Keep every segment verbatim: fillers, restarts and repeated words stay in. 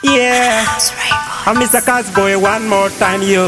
Yeah, I'm Mister Casboy one more time, yo.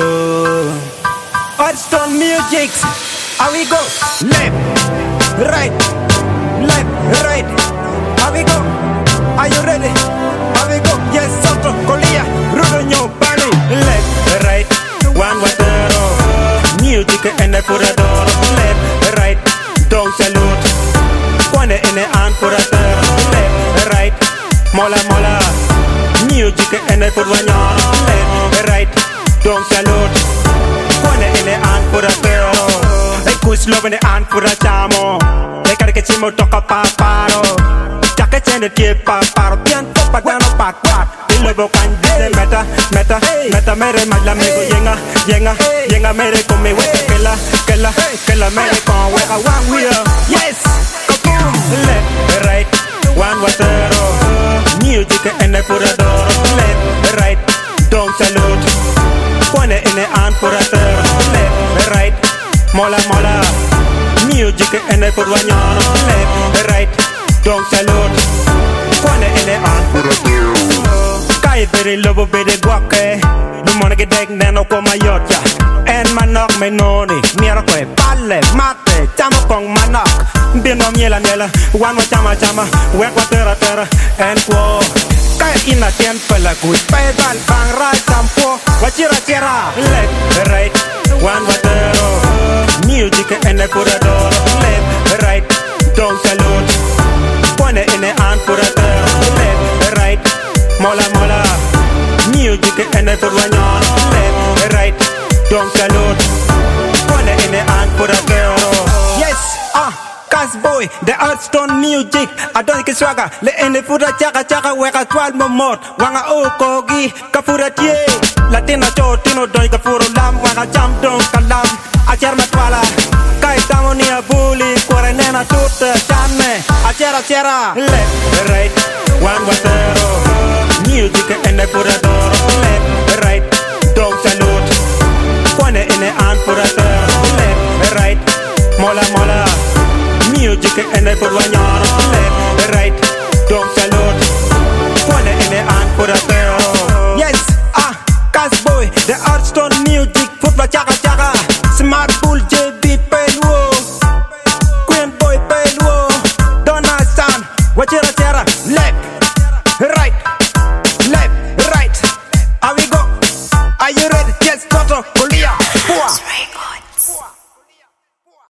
Heartstone Music. How we go? Left, right, left, right. How we go? Are you ready? How we go? Yes, Soto, Colia, Rudonyo, Bani. Left, right, one water. Music and I put a door. Left, right, don't salute. One in the hand for a third. Left, right, mola, mola. Music and I put one on. Left, right, don't salute. One in the hand for a third. They push love in the hand for a chamo. They gotta get you more talk about paro. Jacket and the tip, paro. Pian, papa, down, back, back. Lobo can be meta, meta, meta, mere, magla, mego, yenga, yenga, yenga, mere, come, weta, kella, kella, kella, mere, con, weka, one wheel, yes, kaboom, left, right, one water, music and I put a door, left, right, don't salute, one in the hand for a third, left, right, mola, mola, music and I put one on, left, right, don't salute, one in the hand for a third. Very lobo bede guake du mona ge deg neno ko mayot ya en manok me noni miero ko palle mate chamo kong manok bino miela miela wan wa chama chama wek wa tera tera en ko kay ina tien pala ku pedal bang right tampo wa chira chira left right wan wa tero music and I put a door left right don't salute one in the hand for a left right mola mola music and I put one on left right don't salute one in the hand for a girl yes ah Casboy the Heartstone Music I don't get swagger le ene pura chaka chaka weka twal momot wanga okogi kapura tie latina chotino doi kapuro lam wanga jam don kalam acher matwala kai tamoni abuli kore nena tutte channe achera chera left right one watero music and I put a door left, right, don't salute. One in the hand for a third, left, right, mola mola. Music and I put one on.